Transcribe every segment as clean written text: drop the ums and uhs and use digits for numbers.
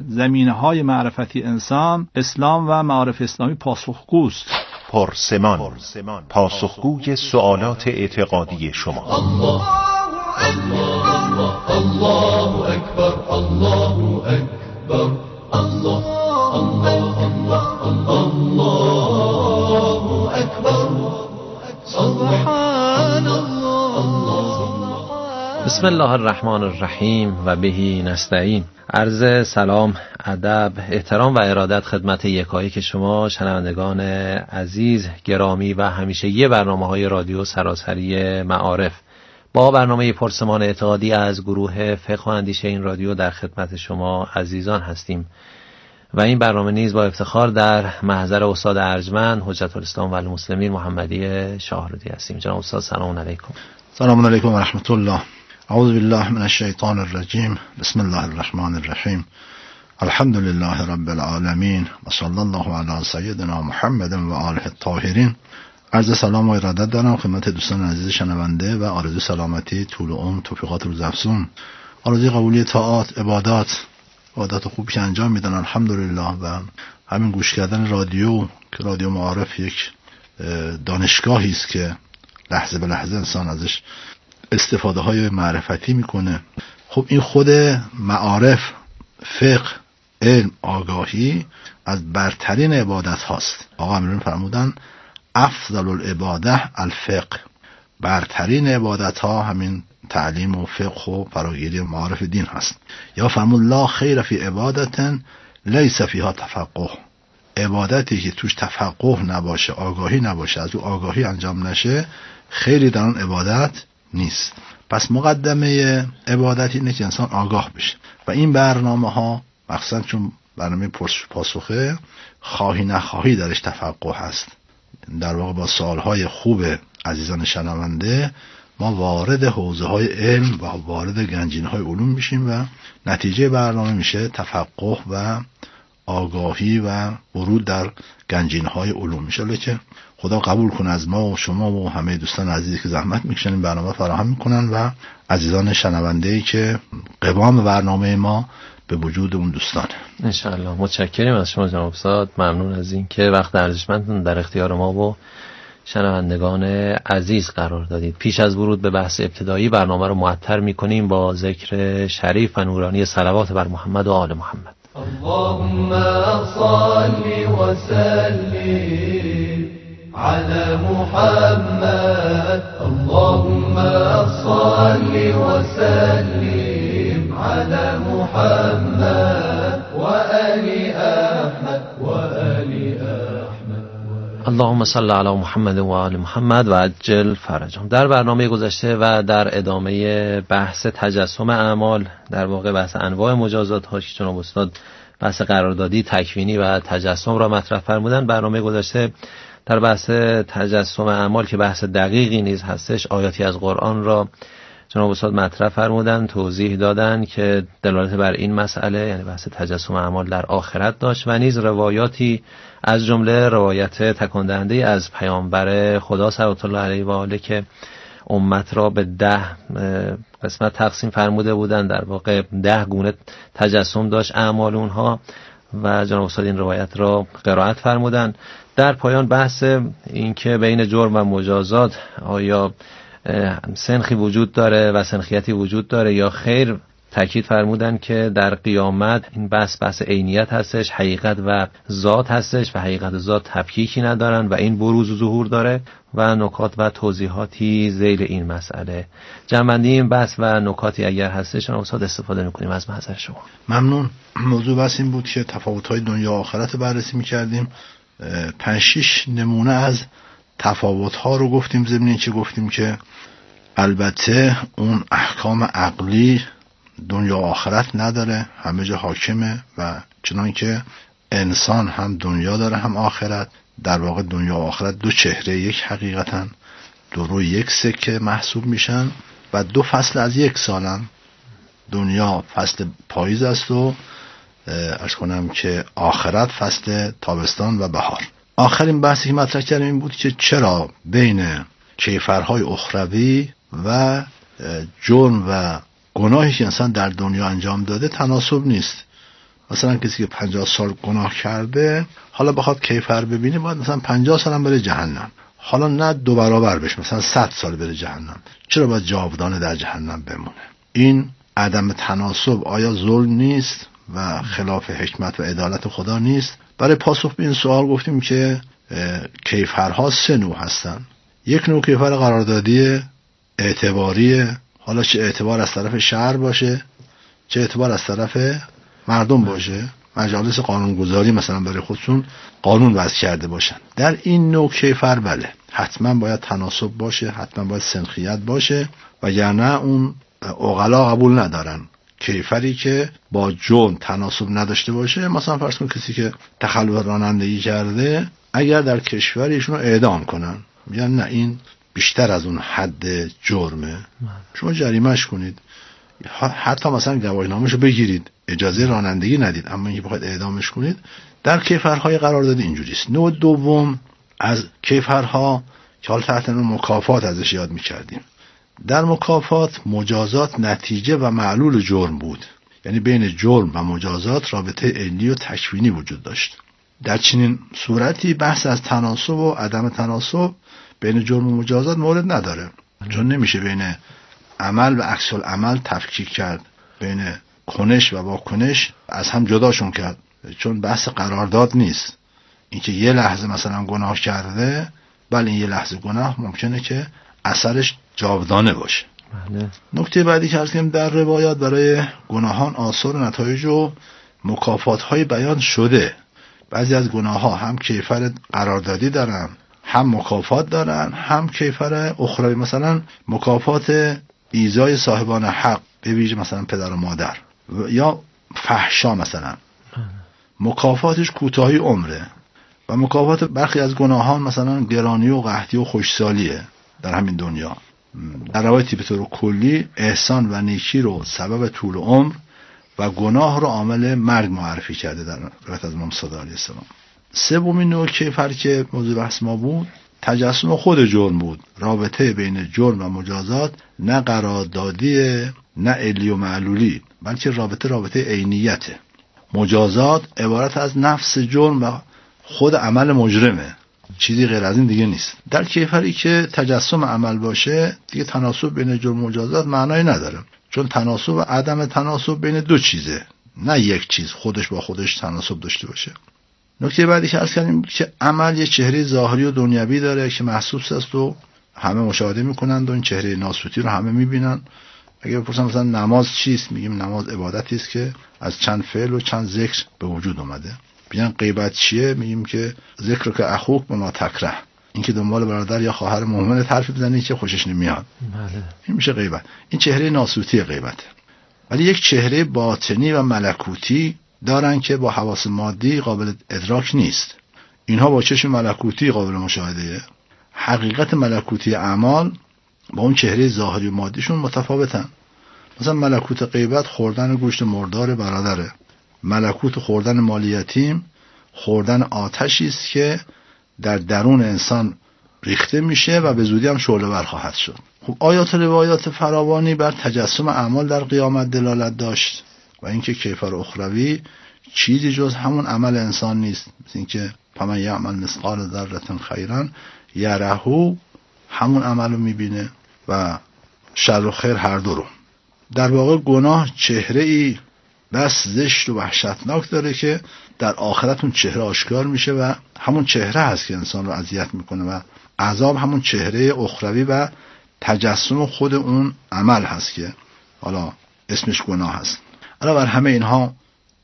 زمینه‌های معرفتی انسان، اسلام و معارف اسلامی پاسخگوست. پرسمان، پاسخگوی سوالات اعتقادی شما. الله الله الله اکبر، الله اکبر، الله الله الله الله اکبر، سبحان الله. بسم الله الرحمن الرحیم و بهی نستعین. عرض سلام، ادب، احترام و ارادت خدمت یکایک شما شنوندگان عزیز، گرامی و همیشگی برنامه‌های رادیو سراسری معارف. با برنامه پرسمان اعتقادی از گروه فقه و اندیشه این رادیو در خدمت شما عزیزان هستیم و این برنامه نیز با افتخار در محضر استاد ارجمند حجت الاسلام و المسلمین محمدی شاهرودی هستیم. جناب استاد سلام علیکم. سلام علیکم و رحمت الله. اعوذ بالله من الشیطان الرجیم. بسم الله الرحمن الرحیم. الحمد لله رب العالمین و صلی الله علی سیدنا محمد و آله الطاهرین. عرض سلام و ارادت دارم خدمت دوستان عزیز شنونده و آرزوی سلامتی، طول عمر، توفیقات روزافزون، آرزوی قبولی طاعات، عبادات خوبی که انجام میدن الحمدلله. و همین گوش کردن رادیو که رادیو معارف یک دانشگاهی است که لحظه به لحظه انسان ازش استفاده های معرفتی میکنه. خب این خود معارف، فقه، علم، آگاهی از برترین عبادت هاست. آقا امیرالمومنین فرمودن افضل العباده الفقه، برترین عبادت ها همین تعلیم و فقه و فراگیری معارف دین هست. یا فرمود لا خیر فی عبادت لیس فیها تفقه، عبادتی که توش تفقه نباشه، آگاهی نباشه، از او آگاهی انجام نشه، خیلی در آن عبادت نیست. پس مقدمه عبادت اینه که انسان آگاه بشه و این برنامه ها مخصوصا چون برنامه پاسخه، خواهی نخواهی درش تفقه هست. در واقع با سوالهای خوب عزیزان شنونده ما وارد حوزه های علم و وارد گنجینه های علوم میشیم و نتیجه برنامه میشه تفقه و آگاهی و ورود در گنجینه های علوم. میشه که خدا قبول کنه از ما و شما و همه دوستان عزیزی که زحمت میکشن این برنامه فراهم میکنن و عزیزان شنونده‌ای که قوام برنامه ما به وجود اون دوستانه. انشاءالله. متشکریم از شما جناب استاد، ممنون از این که وقت ارزشمندتون در اختیار ما و شنوندگان عزیز قرار دادید. پیش از ورود به بحث ابتدایی برنامه رو معطر میکنیم با ذکر شریف و نورانی صلوات بر محمد و آل محمد. اللهم صل وسلم على محمد، اللهم صل وسلم على محمد وآل أحمد وآل أحمد. اللهم صل علی محمد و آل محمد و عجل فرجهم. در برنامه گذشته و در ادامه بحث تجسم اعمال، در واقع بحث انواع مجازات ها که جناب استاد بحث قراردادی، تکوینی و تجسم را مطرح فرمودن، برنامه گذشته در بحث تجسم اعمال که بحث دقیقی نیز هستش، آیاتی از قرآن را جناب استاد مطرح فرمودن، توضیح دادن که دلالت بر این مسئله یعنی بحث تجسم اعمال در آخرت داشت و نیز روایاتی از جمله روایت تکان دهنده از پیامبر خدا صلوات الله علیه و آله که امت را به 10 قسمت تقسیم فرموده بودند، در واقع 10 گونه تجسم داشت اعمال اونها و جناب استاد این روایت را قرائت فرمودند. در پایان بحث این که بین جرم و مجازات آیا سنخی وجود داره و سنخیتی وجود داره یا خیر، تاکید فرمودن که در قیامت این بحث عینیت هستش، حقیقت و ذات هستش و حقیقت و ذات تفکیکی ندارن و این بروز و ظهور داره و نکات و توضیحاتی ذیل این مسئله. جمع‌بندی این بحث و نکاتی اگر هستش جناب استاد استفاده می‌کنیم از محضر شما. ممنون. موضوع بحث این بود که تفاوت‌های دنیا و آخرت بررسی می‌کردیم. 5-6 نمونه از تفاوت‌ها رو گفتیم. ضمن اینکه گفتیم که البته اون احکام عقلی دنیا و آخرت نداره، همه جا حاکمه و چنان که انسان هم دنیا داره هم آخرت. در واقع دنیا و آخرت دو چهره یک حقیقتن، دو روی یک سکه محسوب میشن و 2 فصل از یک سالن. دنیا فصل پاییز است و عرض کنم که آخرت فصل تابستان و بهار. آخرین بحثی که مطرح کردیم این بود که چرا بین کیفرهای اخروی و جرم و گناهی که انسان در دنیا انجام داده تناسب نیست. مثلا کسی که 50 سال گناه کرده حالا بخواد کیفر ببینی باید مثلا 50 سال هم بره جهنم، حالا نه 2 برابر بشه، مثلا 100 سال بره جهنم. چرا باید جاودانه در جهنم بمونه؟ این عدم تناسب آیا ظلم نیست و خلاف حکمت و عدالت خدا نیست؟ برای پاسخ به این سوال گفتیم که کیفرها 3 نوع هستن. یک نوع کیفر قراردادی اعتباریه، حالا چه اعتبار از طرف شهر باشه چه اعتبار از طرف مردم باشه، مجالس قانونگذاری مثلا برای خودشون قانون وضع کرده باشن. در این نوع کیفر بله حتما باید تناسب باشه، حتما باید سنخیت باشه، وگرنه اون عقلا قبول ندارن. کیفری که با جرم تناسب نداشته باشه، مثلا فرض کن کسی که تخلف رانندگی کرده اگر در کشور ایشونو اعدام کنن، میگن نه این بیشتر از اون حد جرمه، شما جریمه‌اش کنید، حتی مثلا گواهینامه‌شو بگیرید، اجازه رانندگی ندید، اما اینکه بخواید اعدامش کنید. در کیفرهای قراردادی اینجوری است. نوع دوم از کیفرها که حال تحت نوع مکافات ازش یاد می‌کردیم، در مکافات مجازات نتیجه و معلول جرم بود، یعنی بین جرم و مجازات رابطه عینی و تکوینی وجود داشت. در چنین صورتی بحث از تناسب و عدم تناسب بین جرم و مجازات مورد نداره، چون نمیشه بین عمل و عکس العمل تفکیک کرد، بین کنش و واکنش از هم جداشون کرد، چون بحث قرارداد نیست. اینکه یه لحظه مثلا گناه کرده، بله این یه لحظه گناه ممکنه که اثرش جاودانه باشه. نکته بعدی که عرض کردم، در روایات برای گناهان آثار و نتایج و مکافات‌های بیان شده. بعضی از گناه‌ها هم کیفر قراردادی دارن، هم مکافات دارن، هم کیفر اخروی. مثلا مکافات ایذای صاحبان حق، به ویژه مثلا پدر و مادر، یا فحشا مثلا مکافاتش کوتاهی عمره، و مکافات برخی از گناهان مثلا گرانی و قحطی و خوشسالیه در همین دنیا. در روایتی به طور کلی احسان و نیکی رو سبب طول عمر و گناه رو عامل مرگ معرفی کرده در روایت از امام صادق علیه السلام. سومین نوع کیفر که موضوع بحث ما بود، تجسم خود جرم بود. رابطه بین جرم و مجازات نه قراردادیه نه علی و معلولی، بلکه رابطه عینیته. مجازات عبارت از نفس جرم و خود عمل مجرمه، چیزی غیر از این دیگه نیست. در کیفری که تجسم عمل باشه دیگه تناسب بین جرم و مجازات معنایی نداره، چون تناسب و عدم تناسب بین 2 چیزه، نه یک چیز خودش با خودش تناسب داشته باشه. نکته بعدی که عرض کردیم که عمل یه چهره ظاهری و دنیوی داره که محسوس است و همه مشاهده میکنند و این چهره ناسوتی رو همه میبینن. اگه بپرسن مثلا نماز چیست، میگیم نماز عبادتی است که از چند فعل و چند ذکر به وجود اومده. بیان غیبت چیه، میگیم که ذکر که اخوک بما تکره، این که دنبال برادر یا خواهر مؤمن حرف بزنی که خوشش نمیاد، بله این میشه غیبت. این چهره ناسوتی غیبته. ولی یک چهره باطنی و ملکوتی دارن که با حواس مادی قابل ادراک نیست. اینها با چشم ملکوتی قابل مشاهده. حقیقت ملکوتی اعمال با اون چهره ظاهری و مادیشون متفاوتن. مثلا ملکوت غیبت خوردن گوشت مردار برادره، ملکوت خوردن مال یتیم خوردن آتشی است که در درون انسان ریخته میشه و به زودی هم شعله‌ور خواهد شد. خب آیات و روایات فراوانی بر تجسم اعمال در قیامت دلالت داشت و اینکه کیفر اخروی چیزی جز همون عمل انسان نیست. مثل اینکه فمن یعمل مثقال ذره خیرا یره، همون عمل رو میبینه، و شر و خیر هر دو رو. در واقع گناه چهره ای بس زشت و وحشتناک داره که در آخرت اون چهره آشکار میشه و همون چهره هست که انسان رو اذیت میکنه، و عذاب همون چهره اخروی و تجسم خود اون عمل هست که حالا اسمش گناه هست. حالا بر همه اینها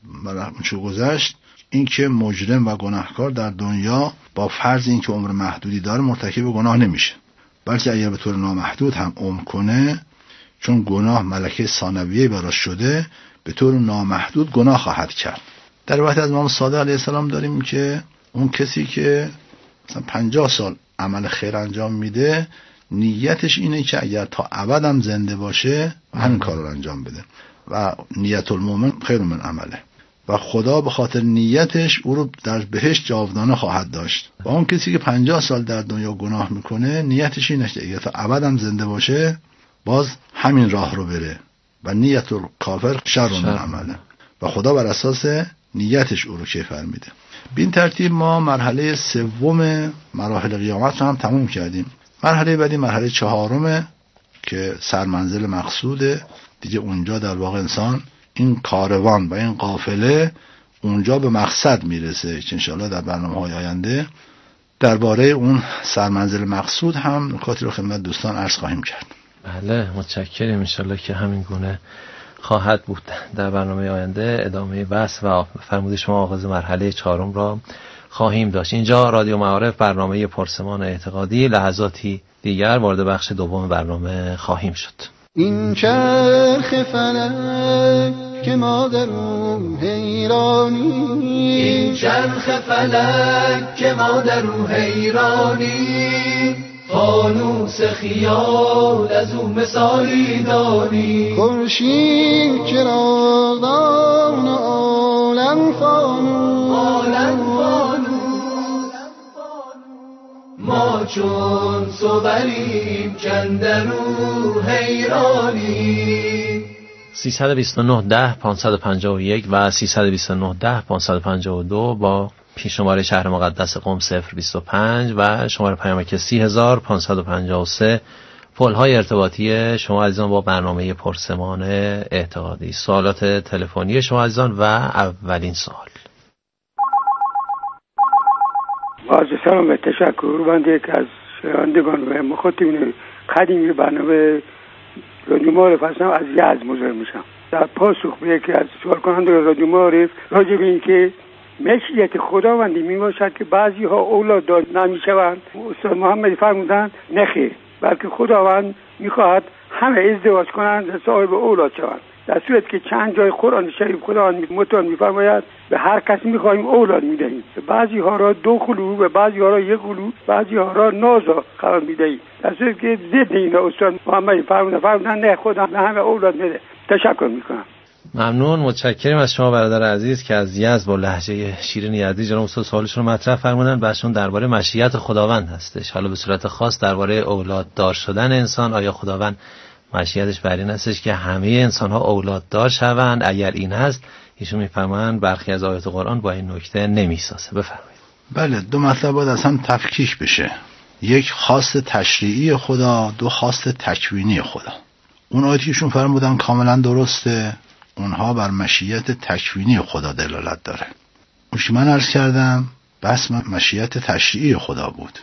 چه گذشت، این که مجرم و گناهکار در دنیا با فرض این که عمر محدودی داره مرتکب گناه نمیشه، بلکه اگر به طور نامحدود هم عمر کنه، چون گناه ملکه ثانویه براش شده، به طور نامحدود گناه خواهد کرد. در روایت از امام صادق علیه السلام داریم که اون کسی که مثلا 50 سال عمل خیر انجام میده، نیتش اینه که اگر تا ابدم زنده باشه همین کار رو انجام بده، و نیت المؤمن خیر من عمله، و خدا به خاطر نیتش او رو در بهشت جاودانه خواهد داشت. و اون کسی که 50 سال در دنیا گناه میکنه، نیتش اینه که اگر تا ابدم زنده باشه باز همین راه رو بره، و نیت الکافر شر من عمله، و خدا بر اساس نیتش او رو کیفر میده. به این ترتیب ما مرحله سوم مراحل قیامت رو هم تموم کردیم. مرحله بعدی مرحله چهارمه که سرمنزل مقصوده دیگه. اونجا در واقع انسان این کاروان و این قافله اونجا به مقصد میرسه که انشاءالله در برنامه‌های آینده درباره اون سرمنزل مقصود هم نکاتی رو خدمت دوستان عرض خواهیم کرد. بله متشکرم. انشالله که همین گونه خواهد بود. در برنامه آینده ادامه بحث و فرمود شما آغاز مرحله چهارم را خواهیم داشت. اینجا رادیو معارف، برنامه پرسمان اعتقادی. لحظاتی دیگر وارد بخش دوم برنامه خواهیم شد. این چرخ فلک که ما در اون حیرانی، این چرخ فلک که ما در اون حیرانی، فانوس خیال از اون مثالی دانی. خورشید چراغدان عالم فانوس، عالم فانوس، ما چون صبریم کندرو حیرانی. 329 10 551 و 329 10 552 با پیشنماره شهر مقدس قم 025 و شماره پیامک 30553 پل‌های ارتباطی شما عزیزان با برنامه پرسمان اعتقادی. سوالات تلفنی شما عزیزان و اولین سوال. با سلام و تشکر. بنده یک از شنوندگان و مخاطبین قدیمی برنامه رادیو معارف هستم، از یزد مزاحم میشم. در پاسخ به یکی از سوال کنندگان رادیو معارف راجع به این که مشیت خداوندی می باشد که بعضی ها اولاد داد نمیشوند، استاد محمدی فرمودند نخیر، بلکه خداوند میخواهد همه ازدواج کنند و صاحب اولاد شوند. در صورت که چند جای قرآن شریف خداوند متعال میفرماید به هر کسی میخواهیم اولاد میدهیم، بعضی ها را 2 قلو و بعضی ها را 1 قلو، بعضی ها را نازا قرار میدهیم. در صورت که ضد این استاد محمدی فرمودند نه، خدا همه اولاد میده. تشکر میکنم. ممنون، متشکرم از شما برادر عزیز که از یزد با لهجه شیرین یزدی جناب استاد سوالشون رو مطرح فرمودن. بحثشون درباره مشیت خداوند هستش. حالا به صورت خاص درباره اولاد دار شدن انسان، آیا خداوند مشیتش بر این هستش که همه انسان ها اولاد دار شوند؟ اگر این هست ایشون میفرمایند برخی از آیات قرآن با این نکته نمیسازه. بفرمایید. بله، 2 مطلب باید از هم تفکیک بشه. یک خواست تشریعی خدا، 2 خواست تکوینی خدا. اون آیاتی که ایشون فرمودن کاملا درسته، اونها بر مشیت تکوینی خدا دلالت داره. اون که من عرض کردم بس مشیت تشریعی خدا بود.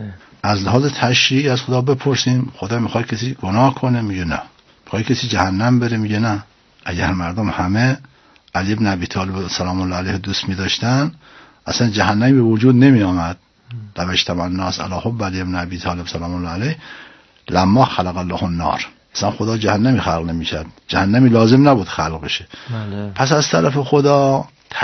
از لحاظ تشریعی از خدا بپرسیم خدا میخواد کسی گناه کنه؟ میگه نه. میخواد کسی جهنم بره؟ میگه نه. اگر مردم همه علی بن ابی طالب سلام الله علیه دوست می‌داشتن اصلا جهنمی به وجود نمی آمد. لو اجتمع الناس علی حب علی بن ابی طالب سلام الله علیه لما خلق الله النار. اصلا خدا جهنمی خلق نمی‌کرد، جهنمی لازم نبود خلق بشه. پس از طرف خدا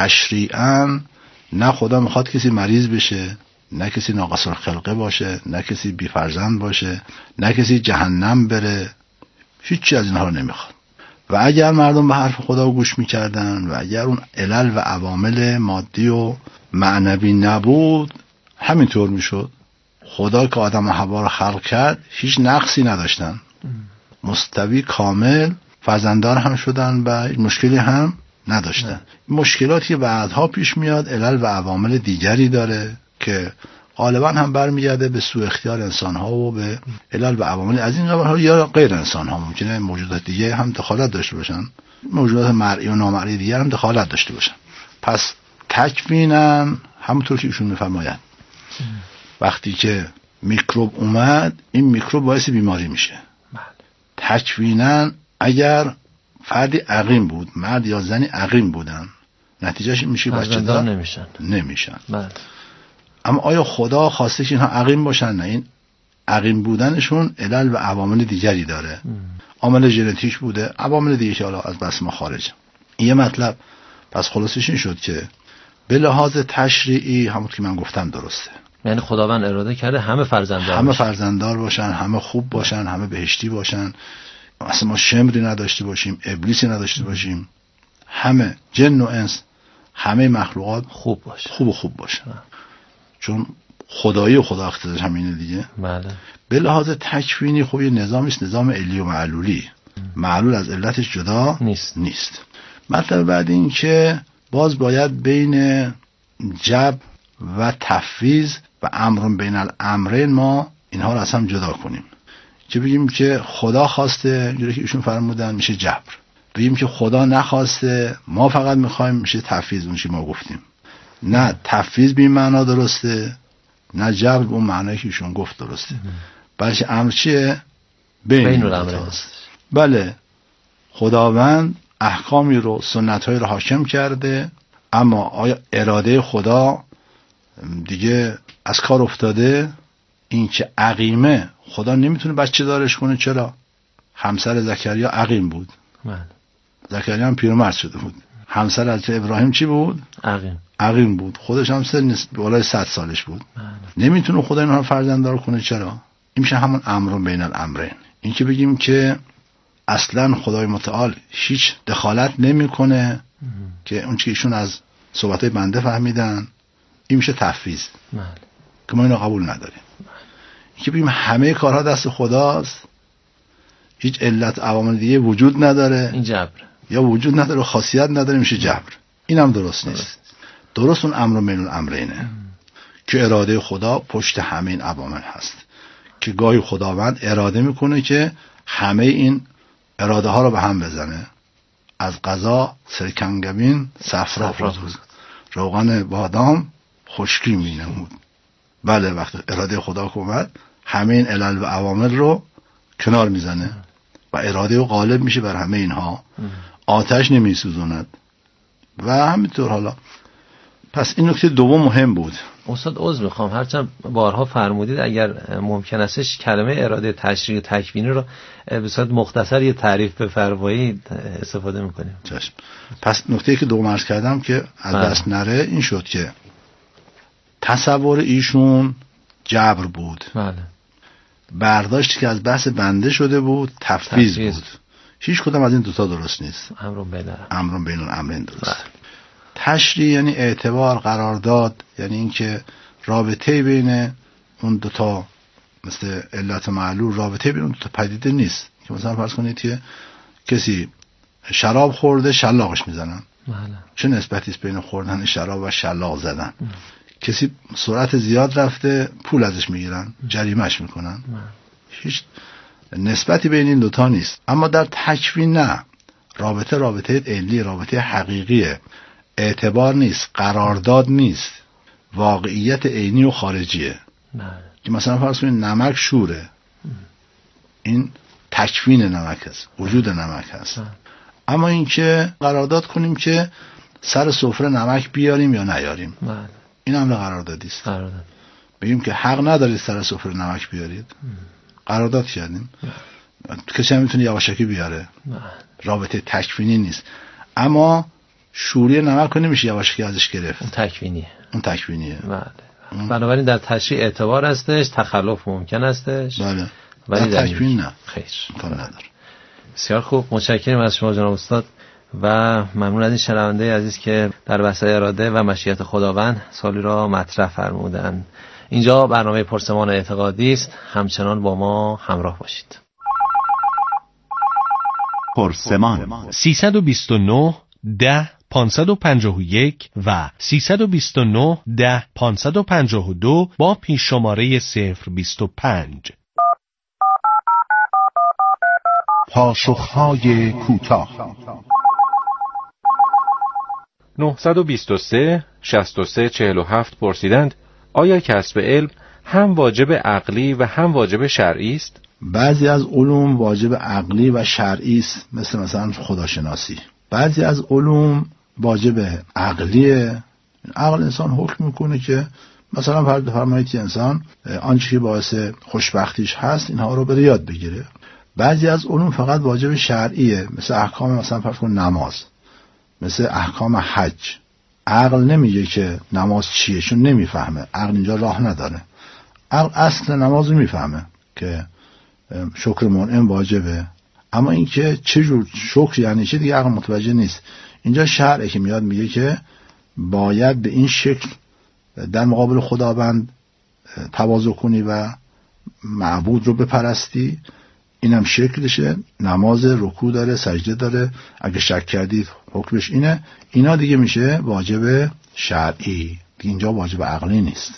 تشریعاً نه خدا میخواد کسی مریض بشه، نه کسی ناقص الخلقه باشه، نه کسی بی فرزند باشه، نه کسی جهنم بره. هیچی از اینها رو نمیخواد. و اگر مردم به حرف خدا گوش میکردن و اگر اون علل و عوامل مادی و معنوی نبود همینطور میشد. خدا که آدم و حوا رو خلق کرد هیچ نقصی نداشتن، مستوی کامل فرزنددار هم شدن و مشکلی هم نداشتن. مشکلاتی بعدها پیش میاد علل و عوامل دیگری داره که غالبا هم برمیگرده به سوء اختیار انسان ها و به علل و عوامل از این قبیل ها یا غیر انسان ها. ممکنه موجودات دیگه هم دخالت داشته باشن، موجودات مرئی و نامرئی دیگر هم دخالت داشته باشن. پس تکویناً همونطور که ایشون میفرمایند وقتی که میکروب اومد این میکروب باعث بیماری میشه. تکویناً اگر فردی عقیم بود، مرد یا زنی عقیم بودن، نتیجهش میشه بچه دار نمیشن. اما آیا خدا خواسته که اینها عقیم باشن؟ نه، این عقیم بودنشون علل و عوامل دیگری داره. عامل ژنتیک بوده، عوامل دیگه که حالا از بس ما خارج. یه مطلب پس خلاصش این شد که به لحاظ تشریعی همون که من گفتم درسته. یعنی خداوند اراده کرده همه فرزنددار باشن، همه خوب باشن، همه بهشتی باشن. اصلا ما شمری نداشته باشیم، ابلیسی نداشته باشیم، همه جن و انس، همه مخلوقات خوب باشن. چون خدایی و خدا اقتضاش همینه دیگه. بله. به لحاظ تکوینی خب یه نظامی است، نظام علی و معلولی. معلول از علتش جدا نیست. مطلب بعد این که باز باید بین جبر و تفویض و امر بین الامرین ما اینها رو از هم جدا کنیم. که بگیم که خدا خواسته، اینجوری که ایشون فرمودن، میشه جبر. بگیم که خدا نخواسته، ما فقط میخوایم، میشه تفویض. اون چی ما گفتیم، نه تفویض به این معنا درسته، نه جبر به اون معنایی که ایشون گفت درسته. بلکه امر چیه؟ بین الامرین. بله، خداوند احکامی رو، سنت‌هایی رو حاکم کرده، اما آیا اراده خدا دیگه از کار افتاده؟ این که عقیمه، خدا نمیتونه بچه دارش کنه. چرا؟ همسر زکریا عقیم بود، زکریا هم پیرمرد شده بود. همسر حضرت ابراهیم چی بود؟ عقیم بود. خودش هم بالای 100 سالش بود. نمیتونه خدا اینها رو فرزنددار کنه. چرا؟ این میشه همون امر بین الامرین. این که بگیم که اصلا خدای متعال هیچ دخالت نمیکنه، که اون چیزی ایشون از صحبتای بنده فهمیدن، این میشه تفویض که ما اینو قبول نداریم. این که بگیم همه کارها دست خداست، هیچ علت عوامل دیگه وجود نداره، این جبر، یا وجود نداره، خاصیت نداره، میشه جبر. این هم درست نیست. درست اون امر بین الامرینه که اراده خدا پشت همه این عوامل هست، که گاهی خداوند اراده میکنه که همه این اراده ها رو به هم بزنه. از قضا سرکنگبین صفرا بود، روغن بادام خشکی مینمود. بله، وقتی اراده خدا اومد همه این علل و عوامل رو کنار میزنه و اراده و غالب میشه بر همه اینها، آتش نمیسوزوند و همینطور. حالا پس این نکته دوم مهم بود. استاد عذر میخوام، هرچند بارها فرمودید اگر ممکن استش کلمه اراده تشریع تکوینی رو به صورت مختصر یه تعریف بفرمایید استفاده میکنیم. چشم. پس نکته که دوم عرض کردم که از دست نره این شد که تصور ایشون جبر بود. بله. برداشتی که از بحث بنده شده بود تفویض بود. هیچ کدام از این دوتا درست نیست. امر بین الامرین درست. بله. تشریع یعنی اعتبار، قرارداد، یعنی اینکه رابطه بین اون دوتا، مثل علت معلول، رابطه بین اون دوتا پدیده نیست. که مثلا فرض کنید که کسی شراب خورده شلاقش میزنن. بله. چه نسبتی است بین خوردن شراب و شلاق زدن؟ کسی سرعت زیاد رفته پول ازش میگیرن، جریمهش میکنن. هیچ نسبتی بین این دوتا نیست. اما در تکوین نه، رابطه علی، رابطه حقیقیه، اعتبار نیست، قرارداد نیست، واقعیت عینی و خارجیه. که مثلا فرض کنید نمک شوره، این تکوین نمک است، وجود نمک است. اما این که قرارداد کنیم که سر سفره نمک بیاریم یا نیاریم، این هم قراردادی است. بگیم که حق ندارید سر سفره نمک بیارید، قرارداد کردیم. کسی هم میتونه یواشکی بیاره، رابطه تکوینی نیست. اما شوری نمک رو نمیشه یواشکی ازش گرفت، اون تکوینیه. بنابراین در تشریع اعتبار هستش، تخلف ممکن هستش. بله، ولی در تکوین نه، خیر امکان نداره. بسیار خوب، متشکرم از شما جناب استاد و ممنون از این شنونده عزیز که در بحث اراده و مشیت خداوند سوالی را مطرح فرمودند. اینجا برنامه پرسمان اعتقادی است، همچنان با ما همراه باشید. پرسمان 329 10 551 و 329 10 552 با پیش شماره 025. پاسخهای کوتاه. 923 63 47 پرسیدند آیا کسب علم هم واجب عقلی و هم واجب شرعی است؟ بعضی از علوم واجب عقلی و شرعی است، مثلا خداشناسی. بعضی از علوم واجب عقلیه. عقل انسان حکم میکنه که مثلا فرمایید انسان آنچه که باعث خوشبختیش هست اینها رو بره یاد بگیره. بعضی از علوم فقط واجب شرعیه، مثل احکام مثلا فرض کن نماز، مثل احکام حج. عقل نمیگه که نماز چیه، چون نمیفهمه، عقل اینجا راه نداره. عقل اصل نماز رو میفهمه که شکر منعم واجبه، اما اینکه چه جور شکر یعنی چه دیگه عقل متوجه نیست. اینجا شرعه که میاد میگه که باید به این شکل در مقابل خداوند تواضع کنی و معبود رو بپرستی اینم شکلشه. نماز رکوع داره، سجده داره. اگه شک کردید حکمش اینه. اینا دیگه میشه واجب شرعی، اینجا واجب عقلی نیست.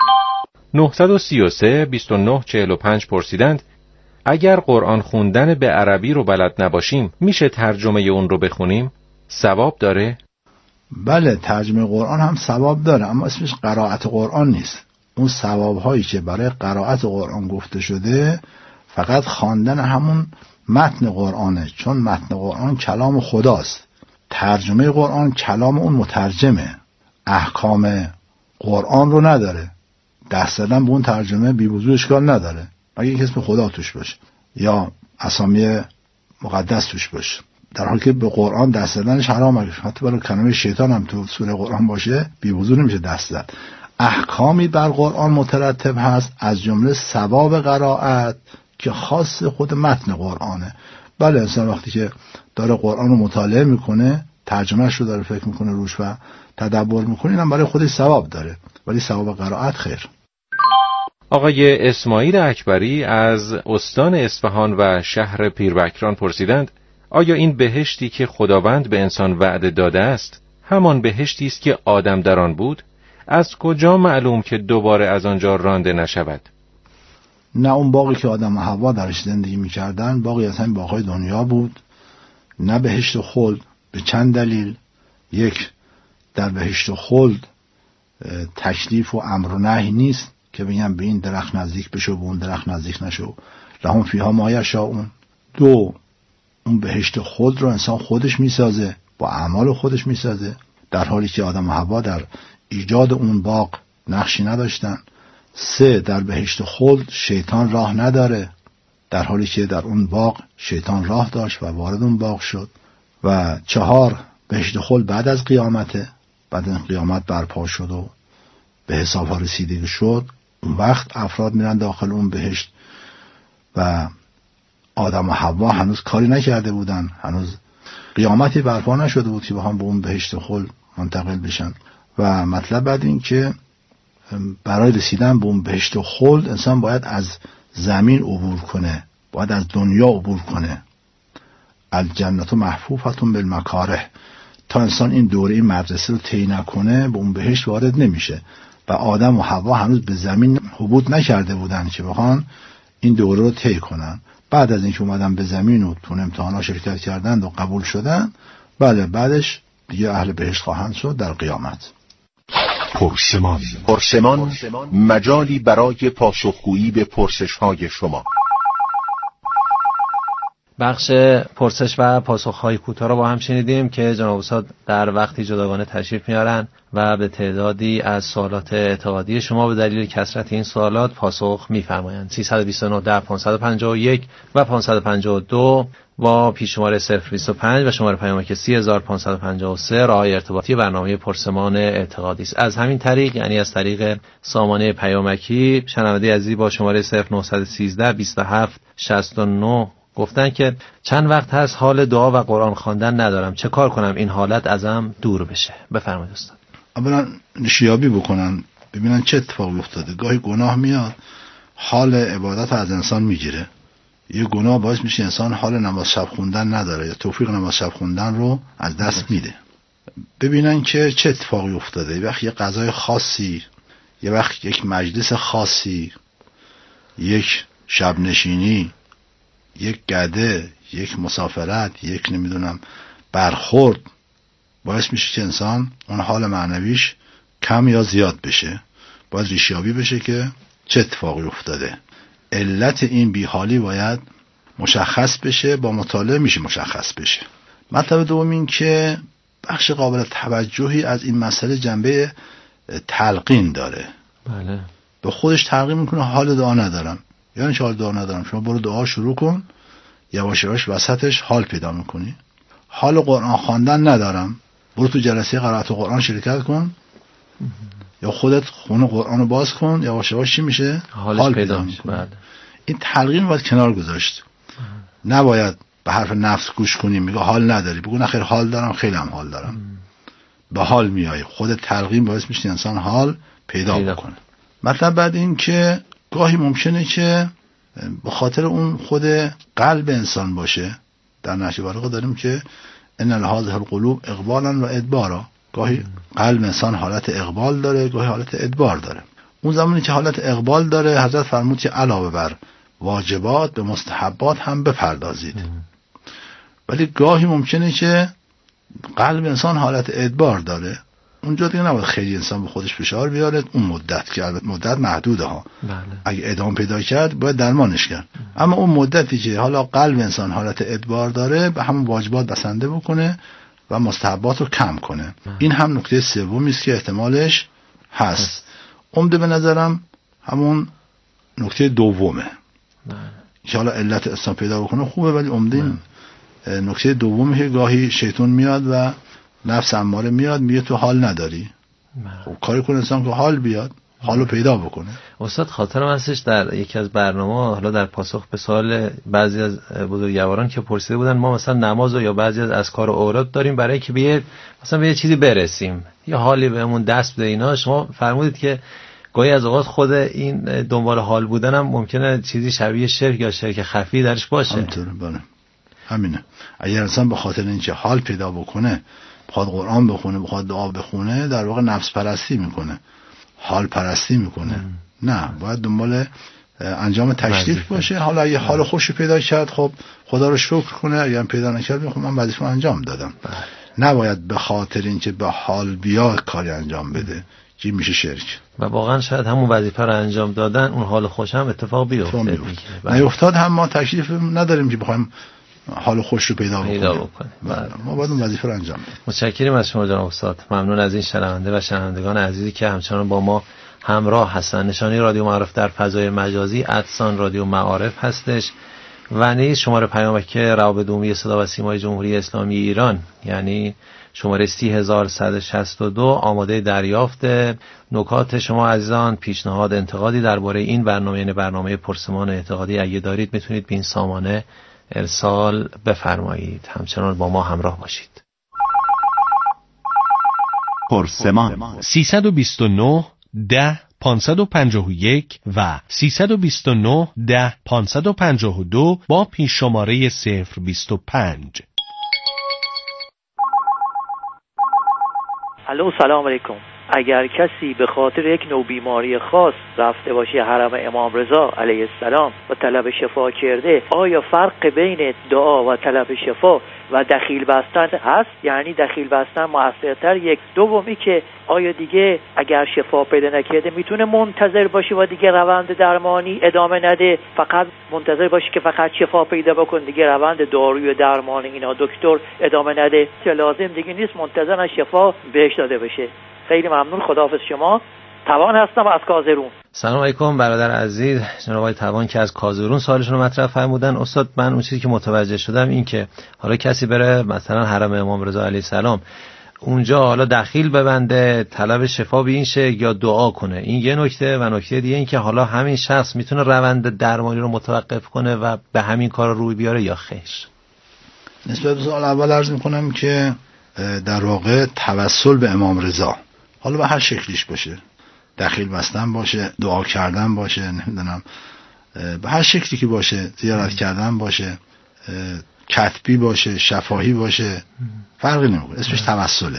933 29 45 پرسیدند اگر قرآن خوندن به عربی رو بلد نباشیم میشه ترجمه اون رو بخونیم؟ ثواب داره؟ بله، ترجمه قرآن هم ثواب داره، اما اسمش قرائت قرآن نیست. اون ثواب هایی که برای قرائت قرآن گفته شده فقط خواندن همون متن قرآنه، چون متن قرآن کلام خداست. ترجمه قرآن کلام اون مترجمه، احکام قرآن رو نداره. دست زدن به اون ترجمه بی وضوح اشکال نداره، مگه اینکه اسم خدا توش باشه یا اسامی مقدس توش باشه، در حالی که به قرآن دست زدنش حرامه. حتی برای کلمه شیطان هم تو سوره قرآن باشه بی وضوح نمیشه دست زد. احکامی بر قرآن مترتب هست، از جمله ثواب قرائت که خاص خود متن قرآنه. بله، انسان وقتی که داره قرآن رو مطالعه میکنه، ترجمهش رو داره فکر میکنه روش و تدبر میکنه، اینم برای خودش ثواب داره، ولی ثواب قرائت خیر. آقای اسماعیل اکبری از استان اصفهان و شهر پیربکران پرسیدند آیا این بهشتی که خداوند به انسان وعده داده است همان بهشتی است که آدم در آن بود؟ از کجا معلوم که دوباره از آنجا رانده نشود؟ نه، اون باغی که آدم و حوا درش زندگی میکردن باغی از همین باغ‌های دنیا بود، نه بهشت خلد. به چند دلیل: یک، در بهشت خلد تکلیف و امر و نهی نیست که بگم به این درخت نزدیک بشو، به اون درخت نزدیک نشو، لهم فیها ما یشاءون. دو، اون بهشت خلد رو انسان خودش میسازه، با اعمال خودش میسازه، در حالی که آدم و حوا در ایجاد اون باغ نقشی نداشتن. سه، در بهشت خلد شیطان راه نداره، در حالی که در اون باغ شیطان راه داشت و وارد اون باغ شد. و چهار، بهشت خلد بعد از قیامته، بعد از قیامت برپا شد و به حساب ها رسیدگی شد، اون وقت افراد میرن داخل اون بهشت و آدم و حوا هنوز کاری نکرده بودن، هنوز قیامتی برپا نشده بود که بخوام به اون بهشت خلد منتقل بشن. و مطلب بعد این که برای رسیدن به اون بهشت خلد انسان باید از زمین عبور کنه، باید از دنیا عبور کنه. الجنت محفوفتون بالمکاره. تا انسان این دوره این مدرسه رو طی نکنه به اون بهشت وارد نمیشه. و آدم و حوا هنوز به زمین هبوط نکرده بودن که بخوان این دوره رو طی کنن. بعد از اینکه اومدن به زمین و تو امتحانات شرکت کردند و قبول شدن، بله، بعدش دیگه اهل بهشت خواهند شد در قیامت. پرسمان مجالی برای پاسخگویی به پرسش‌های شما. بخش پرسش و پاسخ‌های کوتاه رو با هم شنیدیم که جناب استاد در وقتی جداگانه تشریف میارن و به تعدادی از سوالات اعتقادی شما به دلیل کثرت این سوالات پاسخ می‌فرمایند. 329 10 551 و 552 با پیششماره 025 و شماره پیامک 3553 راههای ارتباطی برنامه پرسمان اعتقادی است. از همین طریق، یعنی از طریق سامانه پیامکی، شنونده عزیزی با شماره 0913 27 69 گفتن که چند وقت هست حال دعا و قرآن خواندن ندارم، چه کار کنم این حالت ازم دور بشه؟ بفرمایید استاد. اولا ریشیابی بکنن، ببینن چه اتفاقی افتاده. گاهی گناه میاد حال عبادت از انسان میگیره. یه گناه باعث میشه انسان حال نماز شب خوندن نداره یا توفیق نماز شب خوندن رو از دست میده. ببینن که چه اتفاقی افتاده. یه وقت یه غذای خاصی، یه وقت یک مجلس خاصی، یک شب نشینی، یک گده، یک مسافرت، یک نمیدونم برخورد باعث میشه که انسان اون حال معنویش کم یا زیاد بشه. باید ریشیابی بشه که چه اتفاقی افتاده. علت این بیحالی باید مشخص بشه، با مطالعه میشه مشخص بشه. مطلب دوم این که بخش قابل توجهی از این مسئله جنبه تلقین داره. بله. به خودش تلقین میکنه حال دعا ندارم. یعنی حال دعا ندارم. شما برو دعا شروع کن، یواش یواش وسطش حال پیدا میکنی. حال قرآن خواندن ندارم، برو تو جلسه قرائت قرآن شرکت کن یا خودت خونه قرآن رو باز کن، یواش یواش چی میشه؟ حال پیدا میکنه. این تلقین باید کنار گذاشت. نباید به حرف نفس گوش کنی میگه حال نداری، بگو نه خیر حال دارم، خیلی هم حال دارم. به حال میای. خود تلقین باعث میشه انسان حال پیدا بکنه. مطلب بعد این که گاهی ممکنه که به خاطر اون خود قلب انسان باشه. در نهج البلاغه داریم که ان لهذه القلوب اقبالا و ادبارا، گاهی قلب انسان حالت اقبال داره، گاهی حالت ادبار داره. اون زمانی که حالت اقبال داره حضرت فرمود که علاوه بر واجبات به مستحبات هم بپردازید. ولی گاهی ممکنه که قلب انسان حالت ادبار داره، اونجا دیگه نباید خیلی انسان به خودش فشار بیاره. اون مدت که مدت محدوده ها، اگه ادامه پیدا کرد باید درمانش کرد. اما اون مدتی که حالا قلب انسان حالت ادبار داره به همون واجبات بسنده بکنه و مستحبات رو کم کنه. این هم نکته سومی است که احتمالش هست. عمده به نظرم همون نکته دومه که حالا علت اسلام پیدا بکنه خوبه، ولی عمده نکته دومی که گاهی شیطان میاد و نفس اماره میاد میگه تو حال نداری. خب کاری کنه انسان که حال بیاد، حالو پیدا بکنه. استاد خاطرم هستش در یکی از برنامه، حالا در پاسخ به سوال بعضی از بزرگواران که پرسیده بودن ما مثلا نماز یا بعضی از اذکار و اوراد داریم برای که مثلا به یه چیزی برسیم، یا حالی بهمون دست بده اینا، شما فرمودید که گاهی از اوقات خود این دنبال حال بودن هم ممکنه چیزی شبیه شرک یا شرک خفی درش باشه. همینطوره، بله همینه. اگر انسان به خاطر اینکه حال پیدا بکنه، بخواد قرآن بخونه، بخواد دعا بخونه، در واقع نفس پرستی میکنه، حال پرستی میکنه. نه، باید دنبال انجام تشریف باشه. حالا اگه حال خوشی پیدا کرد خب خدا رو شکر کنه، اگر پیدا نکرد خب من وظیفه‌مو انجام دادم. نباید به خاطر اینکه به حال بیاد کاری انجام بده که میشه شرک. و واقعا شاید همون وظیفه رو انجام دادن اون حال خوش هم اتفاق بیفته. نیفتاد هم ما تکلیف نداریم که بخوایم حال خوش رو پیدا بکنیم. ما باید اون وظیفه رو انجام بدیم. متشکریم از شما جناب استاد. ممنون از این شنونده و شنوندگان عزیزی که همچنان با ما همراه هستن. نشانی رادیو معارف در فضای مجازی @رادیو معارف هستش و نیز شماره پیامک روابط عمومی صدا و سیمای جمهوری اسلامی ایران، یعنی شماره 30162 آماده دریافت نکات شما عزیزان. پیشنهاد انتقادی درباره این برنامه، یعنی برنامه پرسمان اعتقادی، اگه دارید میتونید به این سامانه ارسال بفرمایید. همچنان با ما همراه باشید. پرسمان 329 10 551 و 329 10 552 با پیش شماره 025. الو، سلام علیکم. اگر کسی به خاطر یک نوع بیماری خاص رفته باشه حرم امام رضا علیه السلام و طلب شفا کرده، آیا فرق بین دعا و طلب شفا و دخیل بستن هست؟ یعنی دخیل بستن موثرتر؟ یک. دومی که آیا دیگه اگر شفا پیدا نکرده میتونه منتظر باشه و دیگه روند درمانی ادامه نده، فقط منتظر باشه که فقط شفا پیدا بکنه، دیگه روند دارویی و درمانی اینا دکتر ادامه نده، که لازم دیگه نیست منتظر شفا بهش داده بشه؟ خیلی ممنون. خداحافظ. شما توان هستم از کازرون. سلام علیکم برادر عزیز جناب آقای توان که از کازرون سوالشون رو مطرح فرمودن. استاد من اون چیزی که متوجه شدم این که حالا کسی بره مثلا حرم امام رضا علیه السلام، اونجا حالا دخیل ببنده، طلب شفا به این شه یا دعا کنه، این یه نکته. و نکته دیگه این که حالا همین شخص میتونه روند درمانی رو متوقف کنه و به همین کار روی بیاره یا خیر؟ نسبت به سوال اول عرض میکنم که در واقع توسل به امام رضا، حالا به هر شکلیش باشه، دخیل بستن باشه، دعا کردن باشه، نمیدونم به هر شکلی که باشه، زیارت کردن باشه، کتبی باشه، شفاهی باشه، فرقی نمیکنه، اسمش توسله.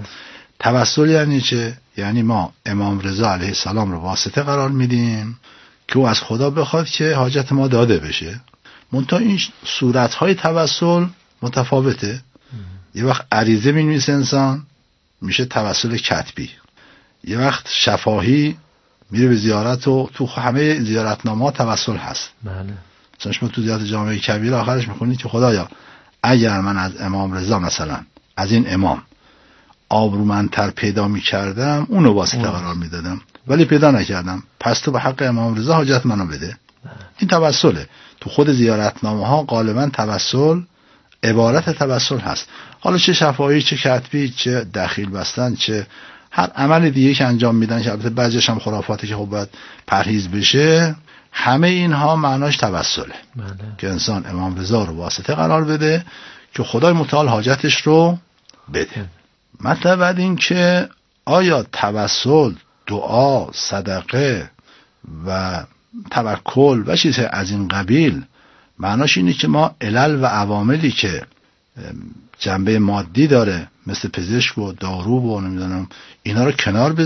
توسل یعنی چه؟ یعنی ما امام رضا علیه السلام رو واسطه قرار میدیم که او از خدا بخواد که حاجت ما داده بشه. منتها این صورتهای توسل متفاوته. یه وقت عریضه می‌نویسه انسان، میشه توسل کتبی. یه وقت شفاهی، میره به زیارت و تو همه زیارتنامه‌ها توسل هست. بله. مثلا شما تو زیارت جامع کبیر آخرش می‌خونید که خدایا اگر من از امام رضا مثلا از این امام آبرومندتر پیدا می‌کردم اونو واسطه قرار میدادم، ولی پیدا نکردم، پس تو به حق امام رضا حاجت منو بده. این توسله. تو خود زیارتنامه‌ها غالبا توسل عبارت توسل هست. حالا چه شفاهی، چه کتبی، چه دخیل بستن، چه هر عمل دیگه که انجام میدن که البته بعضیش هم خرافاته که خب باید پرهیز بشه، همه اینها معناش توسله. که انسان امام رضا رو واسطه قرار بده که خدای متعال حاجتش رو بده. مطلب بعد این که آیا توسل، دعا، صدقه و توکل و چیزهای از این قبیل معناش اینه که ما علل و عواملی که جنبه مادی داره مثل پزشک و دارو و نمیدونم اینا رو کنار